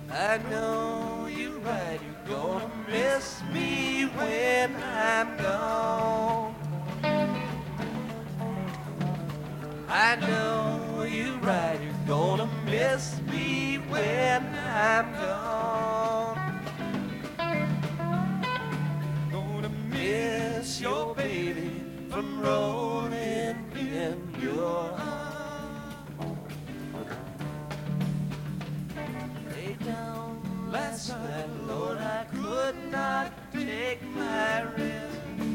I know you're right, you're gonna miss me when I'm gone. I know you're right, you're gonna miss me when I'm gone. Gonna miss your baby from rolling in your arms. Lay down last night, Lord, I could not take my rest.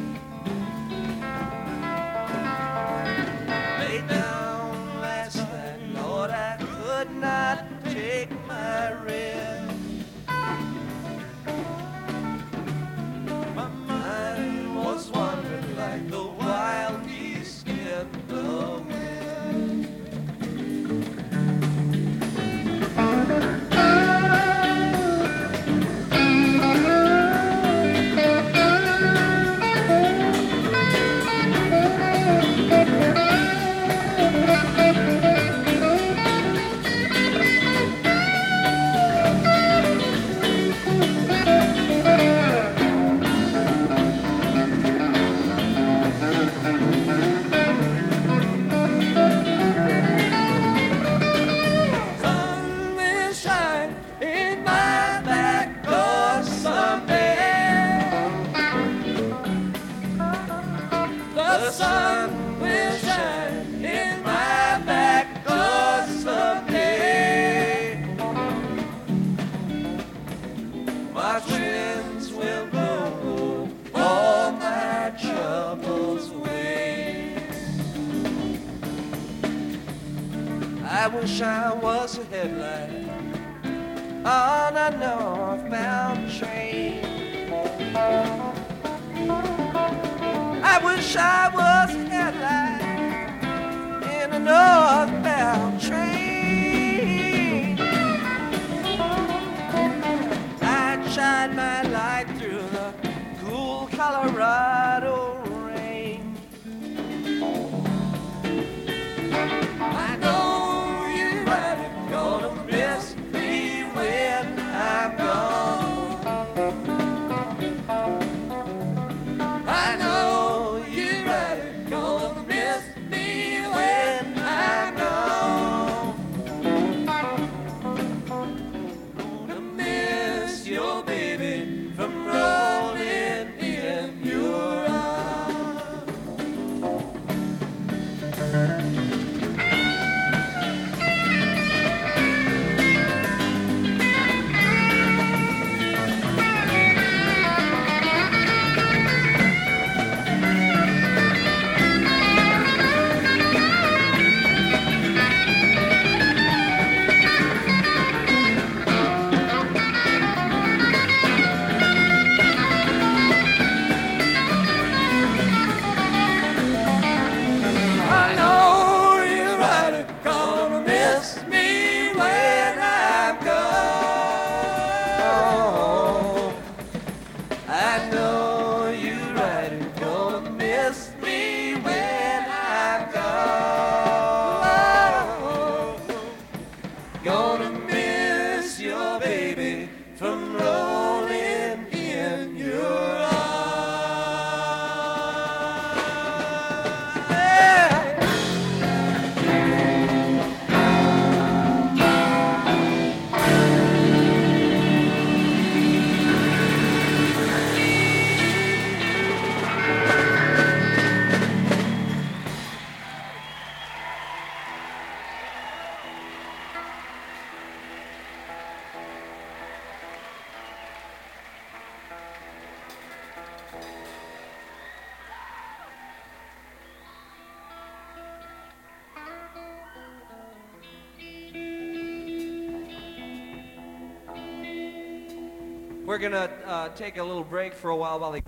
Lay down last night, Lord, I could not take my rest. My mind was wandering like the wild geese in the wind. The sun will shine in my back door someday. March winds will blow all my troubles away. I wish I was a headlight on a northbound train. I wish I was a headlight in a northbound train. I'd shine my light through the cool Colorado rain. I know you're right, you're gonna miss me when I'm gone. I know from rolling in your arms. I know you're right, you're gonna miss me when I'm gone. Gonna miss your baby from rolling in your arms. We're gonna take a little break for a while they